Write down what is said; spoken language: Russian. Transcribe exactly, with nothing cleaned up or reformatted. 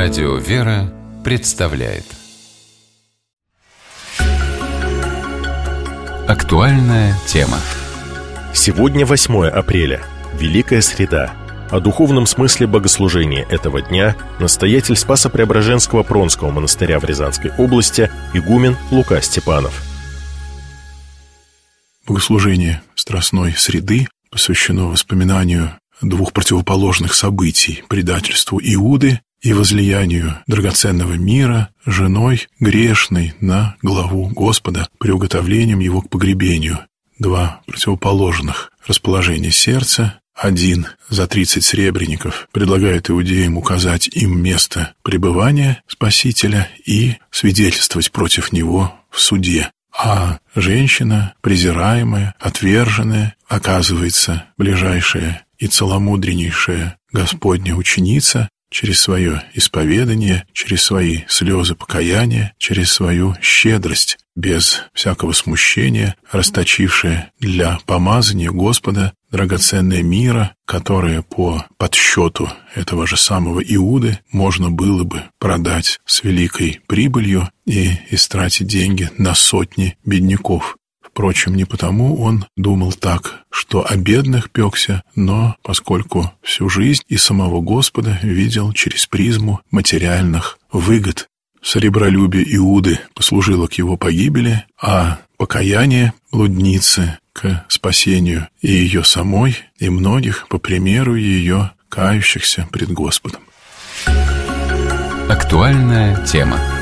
Радио «Вера» представляет актуальная тема. Сегодня восьмое апреля, Великая Среда. О духовном смысле богослужения этого дня настоятель Спасо-Преображенского Пронского монастыря в Рязанской области игумен Лука Степанов. Богослужение Страстной Среды посвящено воспоминанию двух противоположных событий: предательству Иуды и возлиянию драгоценного мира женой грешной на главу Господа, приуготовлением его к погребению. Два противоположных расположения сердца. Один за тридцать сребреников предлагает иудеям указать им место пребывания Спасителя и свидетельствовать против него в суде. А женщина, презираемая, отверженная, оказывается ближайшая и целомудреннейшая Господня ученица, через свое исповедание, через свои слезы покаяния, через свою щедрость, без всякого смущения, расточившая для помазания Господа драгоценное мира, которое по подсчету этого же самого Иуды можно было бы продать с великой прибылью и истратить деньги на сотни бедняков. Впрочем, не потому он думал так, что о бедных пекся, но поскольку всю жизнь и самого Господа видел через призму материальных выгод. Сребролюбие Иуды послужило к его погибели, а покаяние блудницы к спасению и ее самой, и многих, по примеру ее, кающихся пред Господом. Актуальная тема.